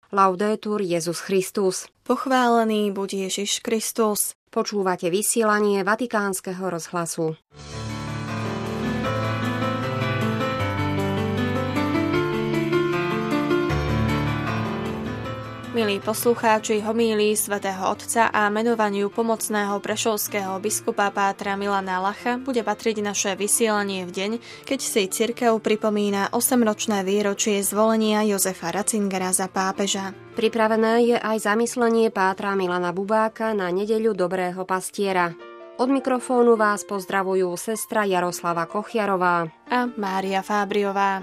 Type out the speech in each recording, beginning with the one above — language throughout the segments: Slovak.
Laudetur Jesus Christus. Pochválený buď Ježiš Kristus. Počúvate vysielanie Vatikánskeho rozhlasu. Milí poslucháči, homílii svätého Otca a menovaniu pomocného prešovského biskupa pátra Milana Lacha bude patriť naše vysielanie v deň, keď si cirkev pripomína 8-ročné výročie zvolenia Jozefa Ratzingera za pápeža. Pripravené je aj zamyslenie pátra Milana Bubáka na nedeľu Dobrého pastiera. Od mikrofónu vás pozdravujú sestra Jaroslava Kochiarová a Mária Fábriová.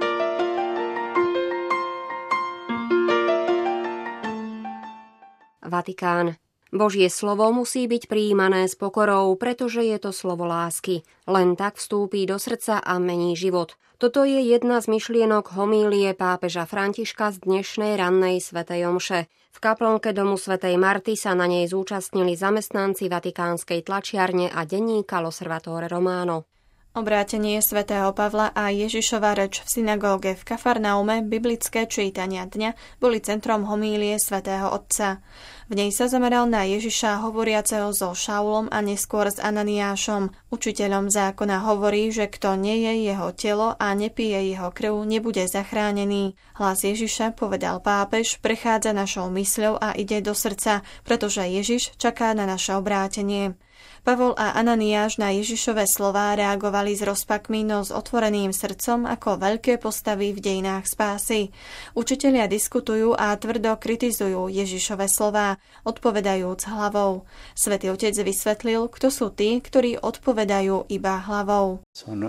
Vatikán. Božie slovo musí byť prijímané s pokorou, pretože je to slovo lásky. Len tak vstúpi do srdca a mení život. Toto je jedna z myšlienok homílie pápeža Františka z dnešnej rannej svätej omše. V kaplnke domu svätej Marty sa na nej zúčastnili zamestnanci vatikánskej tlačiarne a denníka L'Osservatore Romano. Obrátenie svätého Pavla a Ježišova reč v synagóge v Kafarnaume, biblické čítania dňa, boli centrom homílie svätého Otca. V nej sa zameral na Ježiša hovoriaceho so Šaulom a neskôr s Ananiášom. Učiteľom zákona hovorí, že kto neje jeho telo a nepije jeho krv, nebude zachránený. Hlas Ježiša, povedal pápež, prechádza našou mysľou a ide do srdca, pretože Ježiš čaká na naše obrátenie. Pavol a Ananiáš na Ježišove slová reagovali s rozpakmi, no s otvoreným srdcom ako veľké postavy v dejinách spásy. Učitelia diskutujú a tvrdo kritizujú Ježišove slová, odpovedajúc hlavou. Svätý Otec vysvetlil, kto sú tí, ktorí odpovedajú iba hlavou.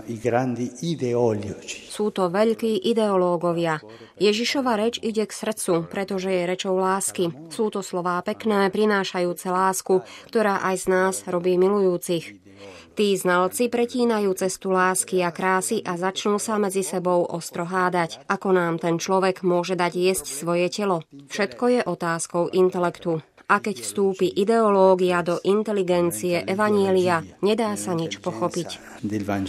Sú to veľkí ideológovia. Ježišova reč ide k srdcu, pretože je rečou lásky. Sú to slová pekné, prinášajúce lásku, ktorá aj z nás robí milujúcich. Tí znalci pretínajú cestu lásky a krásy a začnú sa medzi sebou ostro hádať, ako nám ten človek môže dať jesť svoje telo. Všetko je otázkou intelektu. A keď vstúpi ideológia do inteligencie evanielia, nedá sa nič pochopiť.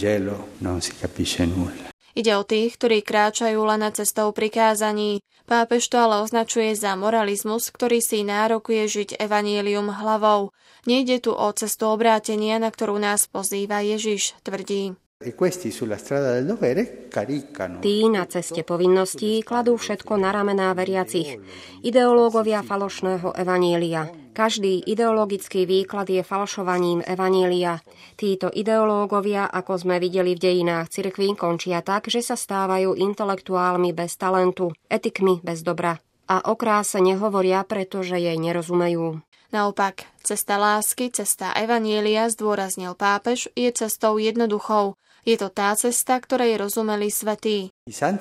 Ide o tých, ktorí kráčajú len na cestou prikázaní. Pápež to ale označuje za moralizmus, ktorý si nárokuje žiť evanjelium hlavou. Nejde tu o cestu obrátenia, na ktorú nás pozýva Ježiš, tvrdí. Tí na ceste povinností kladú všetko na ramená veriacich. Ideológovia falošného evanjelia. Každý ideologický výklad je falšovaním evanjelia. Títo ideológovia, ako sme videli v dejinách cirkvi, končia tak, že sa stávajú intelektuálmi bez talentu, etikmi bez dobra. A o kráse nehovoria, pretože jej nerozumejú. Naopak, cesta lásky, cesta evanjelia, zdôraznil pápež, je cestou jednoduchou. Je to tá cesta, ktorej rozumeli svätí.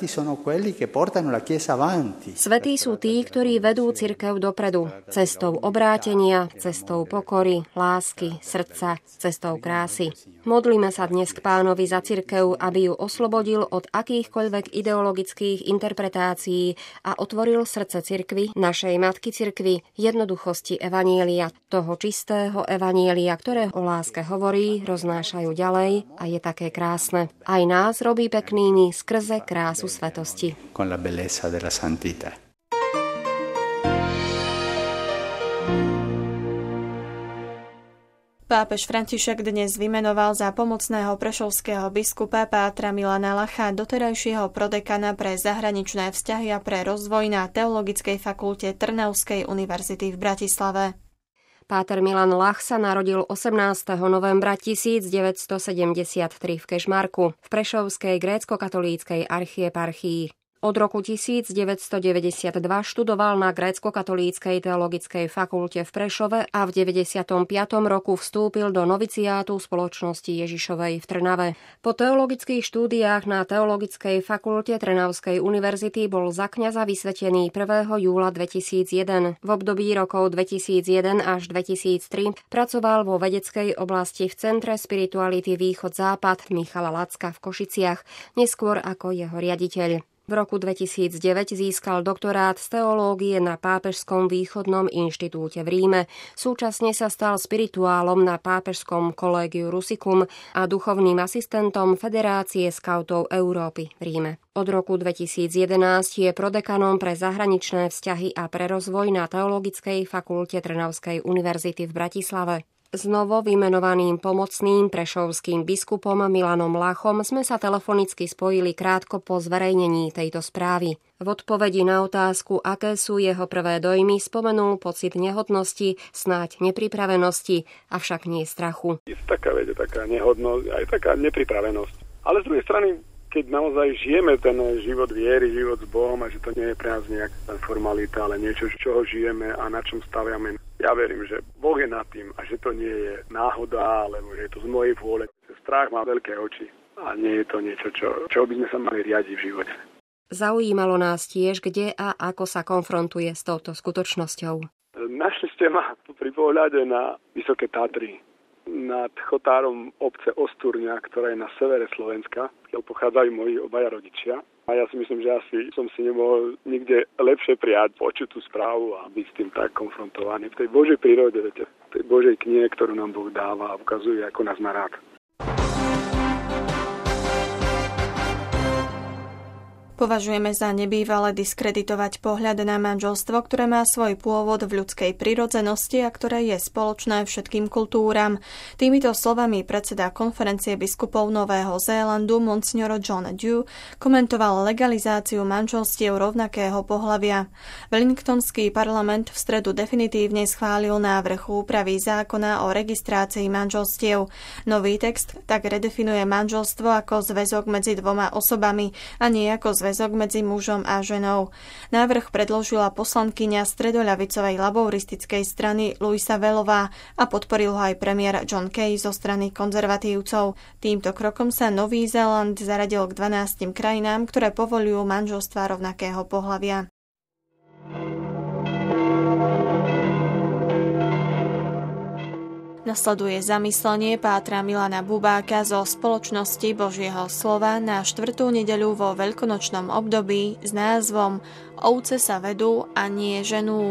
Svätí sú tí, ktorí vedú cirkev dopredu. Cestou obrátenia, cestou pokory, lásky, srdca, cestou krásy. Modlíme sa dnes k Pánovi za cirkev, aby ju oslobodil od akýchkoľvek ideologických interpretácií a otvoril srdce cirkvi, našej matky cirkvi, jednoduchosti evanjelia, toho čistého evanjelia, ktoré o láske hovorí, roznášajú ďalej a je také krásne. Aj nás robí peknými skrze krásu svetosti. Pápež František dnes vymenoval za pomocného prešovského biskupa pátra Milana Lacha, doterajšieho prodekana pre zahraničné vzťahy a pre rozvoj na Teologickej fakulte Trnavskej univerzity v Bratislave. Páter Milan Lach sa narodil 18. novembra 1973 v Kežmarku v prešovskej grécko-katolíckej archieparchii. Od roku 1992 študoval na grécko-katolíckej teologickej fakulte v Prešove a v 95. roku vstúpil do noviciátu Spoločnosti Ježišovej v Trnave. Po teologických štúdiách na Teologickej fakulte Trnavskej univerzity bol za kňaza vysvetený 1. júla 2001. V období rokov 2001 až 2003 pracoval vo vedeckej oblasti v Centre spirituality Východ-Západ Michala Lacka v Košiciach, neskôr ako jeho riaditeľ. V roku 2009 získal doktorát z teológie na Pápežskom východnom inštitúte v Ríme. Súčasne sa stal spirituálom na Pápežskom Collegiu Russicum a duchovným asistentom Federácie skautov Európy v Ríme. Od roku 2011 je prodekanom pre zahraničné vzťahy a pre rozvoj na Teologickej fakulte Trnavskej univerzity v Bratislave. S novo vymenovaným pomocným prešovským biskupom Milanom Lachom sme sa telefonicky spojili krátko po zverejnení tejto správy. V odpovedi na otázku, aké sú jeho prvé dojmy, spomenul pocit nehodnosti, snáď nepripravenosti, avšak nie strachu. Je taká nehodnosť, aj taká nepripravenosť. Ale z druhej strany, keď naozaj žijeme ten život viery, život s Bohom a že to nie je pre nás nejaká formalita, ale niečo, čoho žijeme a na čom staviame. Ja verím, že Boh je nad tým a že to nie je náhoda, alebo že je to z mojej vôle. Strach má veľké oči a nie je to niečo, čo by sme sa mali riadiť v živote. Zaujímalo nás tiež, kde a ako sa konfrontuje s touto skutočnosťou. Našli ste ma pri pohľade na Vysoké Tatry, nad chotárom obce Osturňa, ktorá je na severe Slovenska, kde pochádzajú moji obaja rodičia. A ja si myslím, že asi som si nemohol nikde lepšie prijať počuť tú správu a byť s tým tak konfrontovaný. V tej Božej prírode, v tej Božej knihe, ktorú nám Boh dáva a ukazuje, ako nás má rád. Považujeme za nebývalé diskreditovať pohľad na manželstvo, ktoré má svoj pôvod v ľudskej prirodzenosti a ktoré je spoločné všetkým kultúram. Týmito slovami predseda konferencie biskupov Nového Zélandu Monsignor John Dew komentoval legalizáciu manželstiev rovnakého pohlavia. Wellingtonský parlament v stredu definitívne schválil návrh úpravy zákona o registrácii manželstiev. Nový text tak redefinuje manželstvo ako zväzok medzi dvoma osobami a nie ako zväzok medzi mužom a ženou. Návrh predložila poslankyňa stredoľavicovej laboristickej strany Louisa Wellová a podporil ho aj premiér John Key zo strany konzervatívcov. Týmto krokom sa Nový Zéland zaradil k 12 krajinám, ktoré povoľujú manželstvá rovnakého pohlavia. Nasleduje zamyslenie pátra Milana Bubáka zo Spoločnosti Božieho slova na 4. nedeľu vo veľkonočnom období s názvom Ovce sa vedú a nie ženú.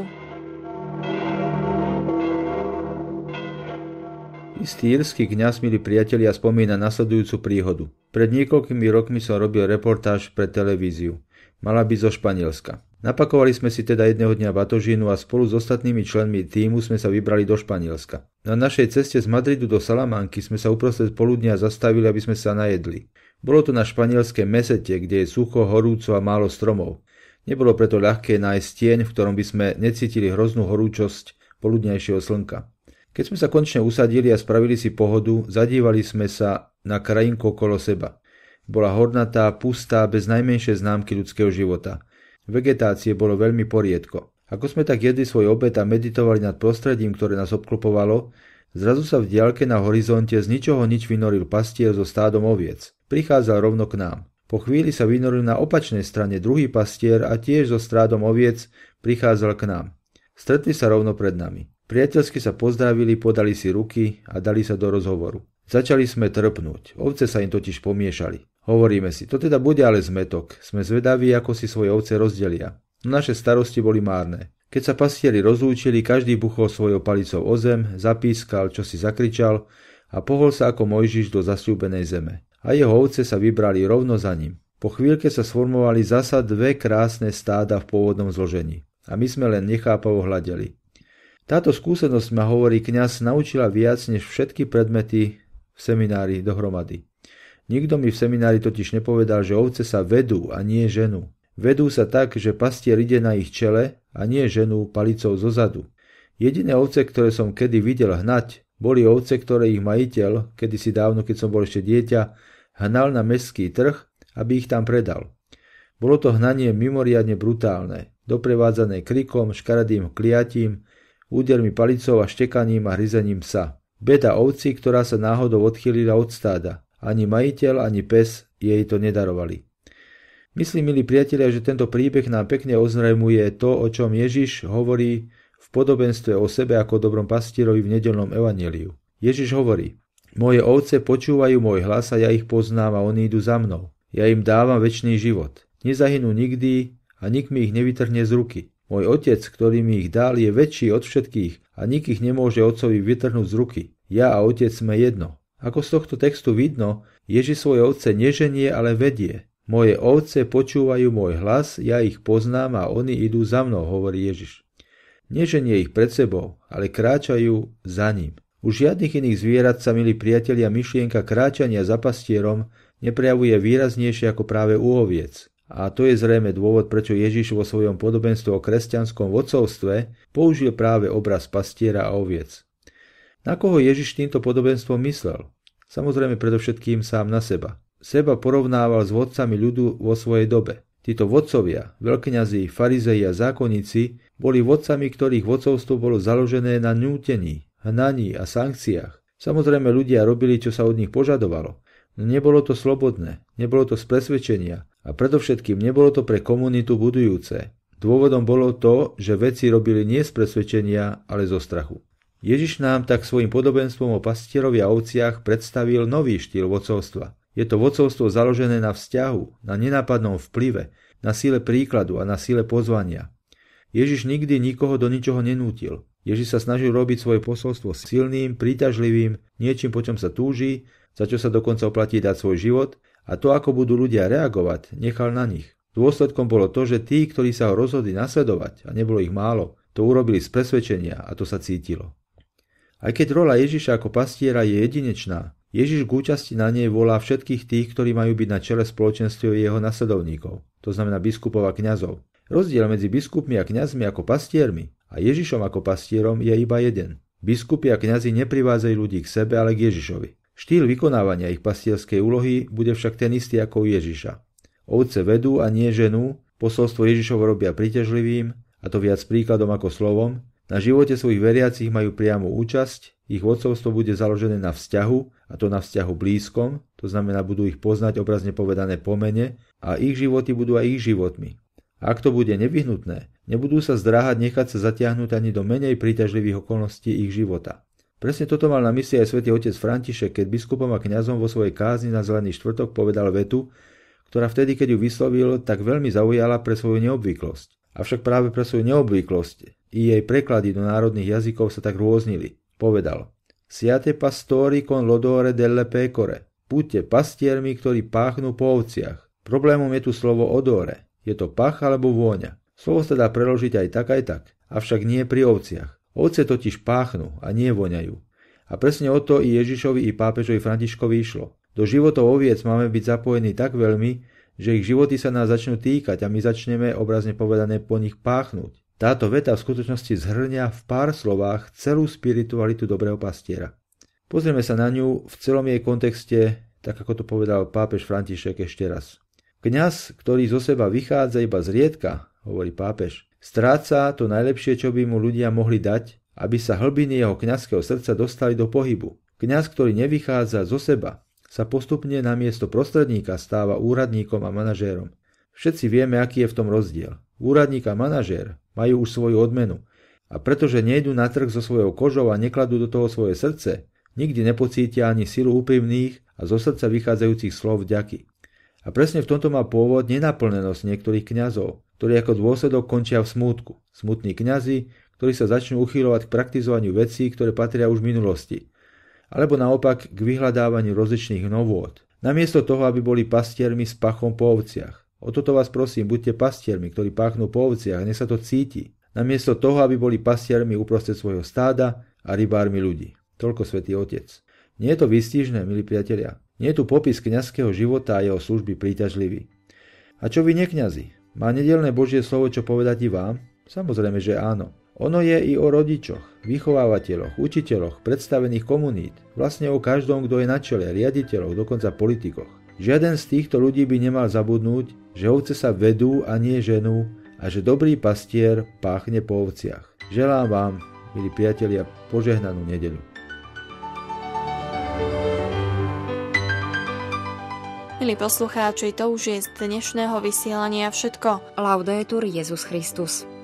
Istý írsky kňaz, milí priatelia, spomína nasledujúcu príhodu. Pred niekoľkými rokmi som robil reportáž pre televíziu. Mala byť zo Španielska. Napakovali sme si teda jedného dňa batožínu a spolu s ostatnými členmi tímu sme sa vybrali do Španielska. Na našej ceste z Madridu do Salamanky sme sa uprostred poludnia zastavili, aby sme sa najedli. Bolo to na španielské Mesete, kde je sucho, horúco a málo stromov. Nebolo preto ľahké nájsť tieň, v ktorom by sme necítili hroznú horúčosť poludňajšieho slnka. Keď sme sa konečne usadili a spravili si pohodu, zadívali sme sa na krajinku okolo seba. Bola hornatá, pustá, bez najmenšej známky ľudského života. Vegetácie bolo veľmi poriedko. Ako sme tak jedli svoj obed a meditovali nad prostredím, ktoré nás obklopovalo, zrazu sa v diaľke na horizonte z ničoho nič vynoril pastier so stádom oviec. Prichádzal rovno k nám. Po chvíli sa vynoril na opačnej strane druhý pastier a tiež so stádom oviec prichádzal k nám. Stretli sa rovno pred nami. Priateľsky sa pozdravili, podali si ruky a dali sa do rozhovoru. Začali sme trpnúť. Ovce sa im totiž pomiešali. Hovoríme si, to teda bude ale zmetok. Sme zvedaví, ako si svoje ovce rozdelia. No naše starosti boli márne. Keď sa pastieri rozlúčili, každý buchol svojou palicou o zem, zapískal, čo si zakričal a pohol sa ako Mojžiš do zasľúbenej zeme. A jeho ovce sa vybrali rovno za ním. Po chvíľke sa sformovali zasa dve krásne stáda v pôvodnom zložení. A my sme len nechápavo hľadeli. Táto skúsenosť, ma hovorí kňaz, naučila viac než všetky predmety v seminári dohromady. Nikto mi v seminári totiž nepovedal, že ovce sa vedú a nie ženú. Vedú sa tak, že pastier ide na ich čele a nie ženú palicou zozadu. Jediné ovce, ktoré som kedy videl hnať, boli ovce, ktoré ich majiteľ, kedysi dávno, keď som bol ešte dieťa, hnal na mestský trh, aby ich tam predal. Bolo to hnanie mimoriadne brutálne, doprevádzané krikom, škaredým kliatím, údermi palicou a štekaním a hryzením psa. Beda ovci, ktorá sa náhodou odchýlila od stáda. Ani majiteľ, ani pes jej to nedarovali. Myslím, milí priatelia, že tento príbeh nám pekne oznrejmuje to, o čom Ježiš hovorí v podobenstve o sebe ako dobrom pastierovi v nedeľnom evanjeliu. Ježiš hovorí: Moje ovce počúvajú môj hlas a ja ich poznám a oni idú za mnou. Ja im dávam večný život. Nezahynú nikdy a nik mi ich nevytrhne z ruky. Môj otec, ktorý mi ich dal, je väčší od všetkých a nik ich nemôže otcovi vytrhnúť z ruky. Ja a otec sme jedno. Ako z tohto textu vidno, Ježiš svoje ovce neženie, ale vedie. Moje ovce počúvajú môj hlas, ja ich poznám a oni idú za mnou, hovorí Ježiš. Neženie ich pred sebou, ale kráčajú za ním. U žiadnych iných zvierat sa, milí priatelia, myšlienka kráčania za pastierom neprejavuje výraznejšie ako práve u oviec. A to je zrejme dôvod, prečo Ježiš vo svojom podobenstve o kresťanskom vodcovstve použil práve obraz pastiera a oviec. Na koho Ježiš týmto podobenstvom myslel? Samozrejme predovšetkým sám na seba. Seba porovnával s vodcami ľudu vo svojej dobe. Títo vodcovia, veľkňazi, farizei a zákonníci boli vodcami, ktorých vodcovstvo bolo založené na nútení, hnaní a sankciách. Samozrejme ľudia robili, čo sa od nich požadovalo. No nebolo to slobodné, nebolo to z presvedčenia a predovšetkým nebolo to pre komunitu budujúce. Dôvodom bolo to, že vedci robili nie z presvedčenia, ale zo strachu. Ježiš nám tak svojim podobenstvom o pastierovi a ovciach predstavil nový štýl vodcovstva. Je to vodcovstvo založené na vzťahu, na nenápadnom vplyve, na sile príkladu a na sile pozvania. Ježiš nikdy nikoho do ničoho nenútil. Ježiš sa snažil robiť svoje posolstvo silným, príťažlivým, niečím, po čom sa túži, za čo sa dokonca oplatí dať svoj život, a to, ako budú ľudia reagovať, nechal na nich. Dôsledkom bolo to, že tí, ktorí sa ho rozhodli nasledovať, a nebolo ich málo, to urobili z presvedčenia a to sa cítilo. Aj keď rola Ježiša ako pastiera je jedinečná, Ježiš k účasti na nej volá všetkých tých, ktorí majú byť na čele spoločenstva jeho nasledovníkov, to znamená biskupov a kňazov. Rozdiel medzi biskupmi a kňazmi ako pastiermi a Ježišom ako pastierom je iba jeden. Biskupy a kňazi neprivádzajú ľudí k sebe, ale k Ježišovi. Štýl vykonávania ich pastierskej úlohy bude však ten istý ako u Ježiša. Ovce vedú a nie ženú, posolstvo Ježišovo robia príťažlivým, a to viac príkladom ako slovom. Na živote svojich veriacich majú priamu účasť, ich vodcovstvo bude založené na vzťahu, a to na vzťahu blízkom, to znamená budú ich poznať obrazne povedané po mene a ich životy budú aj ich životmi. A ak to bude nevyhnutné, nebudú sa zdráhať nechať sa zatiahnuť ani do menej príťažlivých okolností ich života. Presne toto mal na mysli aj svätý otec František, keď biskupom a kňazom vo svojej kázni na Zelený štvrtok povedal vetu, ktorá vtedy, keď ju vyslovil, tak veľmi zaujala pre svoju neobvyklosť. Avšak práve pre svoju neobvyklosť i jej preklady do národných jazykov sa tak rôznili. Povedal: Siate pastori con l'odore delle pecore. Buďte pastiermi, ktorí páchnú po ovciach. Problémom je tu slovo odore. Je to pach alebo vôňa. Slovo sa dá preložiť aj tak, avšak nie pri ovciach. Ovce totiž páchnú a nie voňajú. A presne o to i Ježišovi i pápežovi Františkovi išlo. Do životov oviec máme byť zapojení tak veľmi, že ich životy sa nás začnú týkať a my začneme, obrazne povedané, po nich páchnuť. Táto veta v skutočnosti zhrňa v pár slovách celú spiritualitu dobrého pastiera. Pozrieme sa na ňu v celom jej kontexte, tak ako to povedal pápež František ešte raz. Kňaz, ktorý zo seba vychádza iba zriedka, hovorí pápež, stráca to najlepšie, čo by mu ľudia mohli dať, aby sa hlbiny jeho kňazského srdca dostali do pohybu. Kňaz, ktorý nevychádza zo seba, sa postupne namiesto prostredníka stáva úradníkom a manažérom. Všetci vieme, aký je v tom rozdiel. Úradník a manažér majú už svoju odmenu a pretože nejdú na trh so svojou kožou a nekladú do toho svoje srdce, nikdy nepocítia ani silu úprimných a zo srdca vychádzajúcich slov vďaky. A presne v tomto má pôvod nenaplnenosť niektorých kňazov, ktorí ako dôsledok končia v smútku. Smutní kňazi, ktorí sa začnú uchýľovať k praktizovaniu vecí, ktoré patria už v minulosti. Alebo naopak k vyhľadávaniu rozličných novôt. Namiesto toho, aby boli pastiermi s pachom po ovciach. O toto vás prosím, buďte pastiermi, ktorí páchnú po ovciach, nech sa to cíti. Namiesto toho, aby boli pastiermi uprostred svojho stáda a rybármi ľudí. Toľko svätý Otec. Nie je to výstižné, milí priatelia. Nie je tu popis kňazského života a jeho služby príťažlivý. A čo vy nekňazi? Má nedeľné Božie slovo čo povedať i vám? Samozrejme, že áno. Ono je i o rodičoch, vychovávateľoch, učiteľoch, predstavených komunít, vlastne o každom, kto je na čele, riaditeľoch, dokonca politikoch. Žiaden z týchto ľudí by nemal zabudnúť, že ovce sa vedú a nie ženú a že dobrý pastier páchne po ovciach. Želám vám, milí priatelia, požehnanú nedeľu. Milí poslucháči, to už je z dnešného vysielania všetko. Laudetur Jesus Christus.